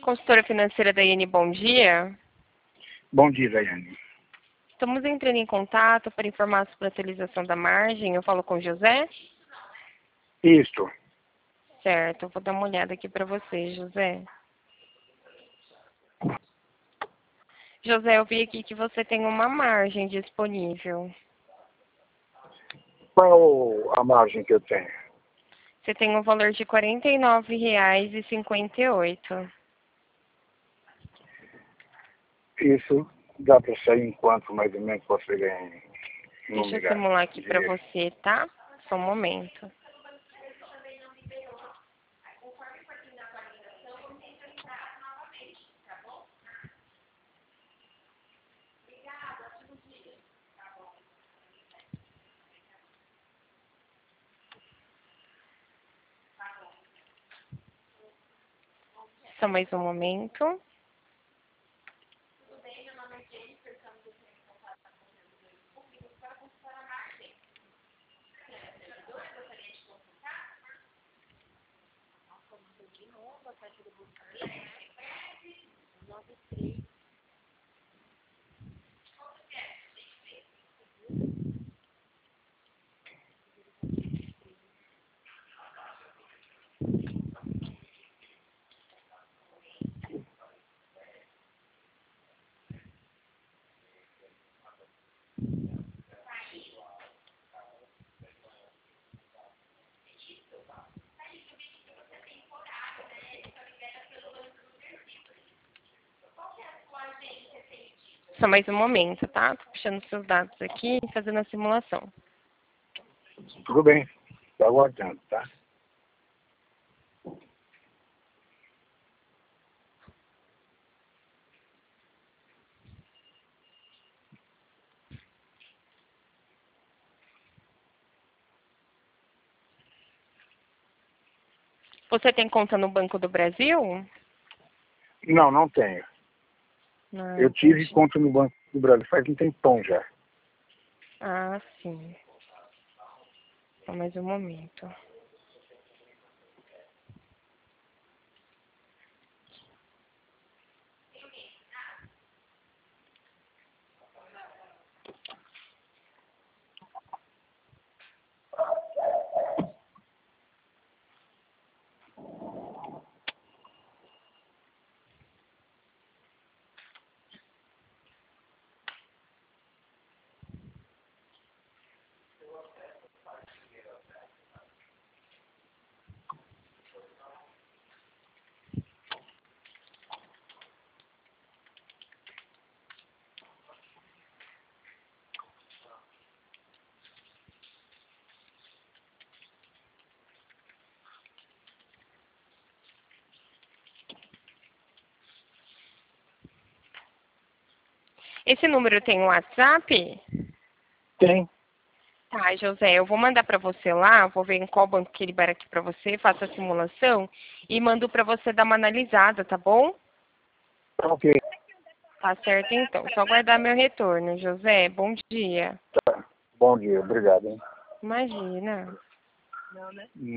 consultora financeira da IN, bom dia. Bom dia, Daiane. Estamos entrando em contato para informar sobre a atualização da margem. Eu falo com o José? Isto. Certo, eu vou dar uma olhada aqui para você, José. José, eu vi aqui que você tem uma margem disponível. Qual a margem que eu tenho? Você tem um valor de R$ 49,58. Isso dá para sair em quanto mais ou menos você ganha em Deixa eu lugar? simular aqui para você, tá? Só um momento. Só mais um momento. Só mais um momento, tá? Tô puxando seus dados aqui e fazendo a simulação. Tudo bem, estou aguardando, tá? Você tem conta no Banco do Brasil? Não, não tenho. Não, Eu tive entendi. conta no Banco do Brasil faz um tempão já. Ah, sim. Só mais um momento. Esse número tem um WhatsApp? Tem. Tá, José, eu vou mandar para você lá, vou ver em qual banco que libera aqui para você, faço a simulação e mando para você dar uma analisada, tá bom? Ok, Tá certo então. Só aguardar meu retorno, José. Bom dia. tá. Bom dia, obrigado, hein? Imagina.